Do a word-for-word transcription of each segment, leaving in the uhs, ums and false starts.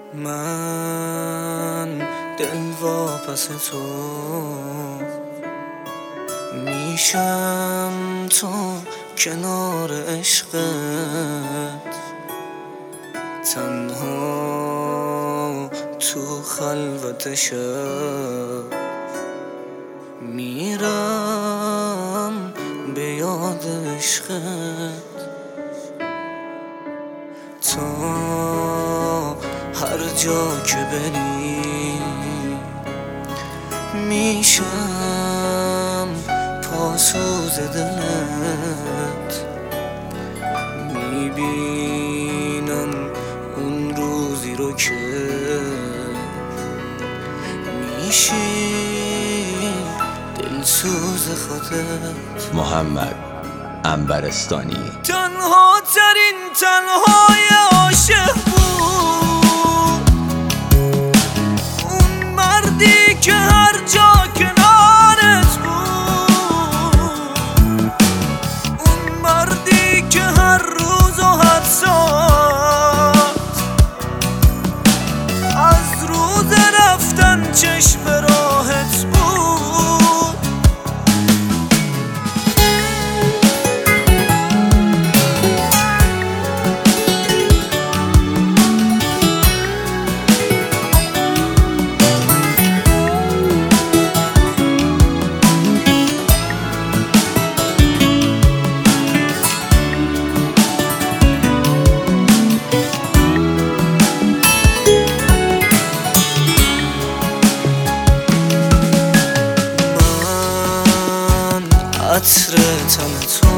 من دل واپس تو میشم، تو کنار عشقت تنها تو خلوت شب میرم به یاد عشقت تا هر جا که بری میشم پاسوز دلت، میبینم اون روزی رو که میشی دلسوز خودت. محمد عنبرستانی. تنها ترین تنهای عاشق بود اون مردی که هر جا کنارت بود، اون مردی که هر روز و هر ساعت از روز رفتن چشم راهت بود. عطر تن تو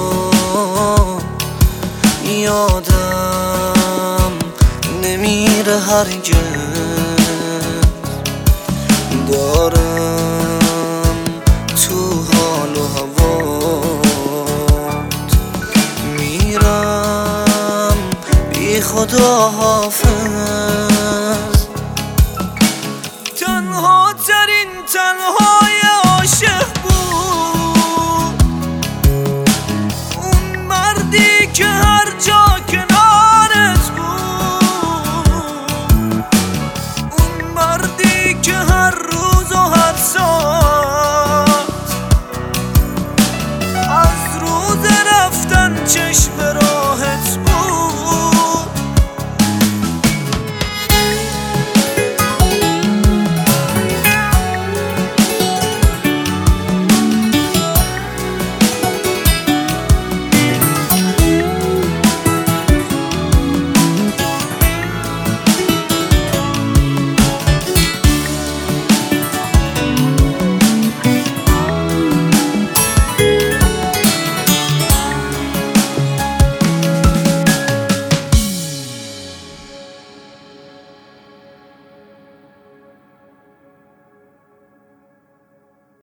یادم نمیره هرگز، دارم تو حال و هوات میرم بی خدا حافظ. تنها ترین تنهای عاشق که هر جا کنارت بود، اون مردی که هر روز و هر ساعت از روز رفتن چشم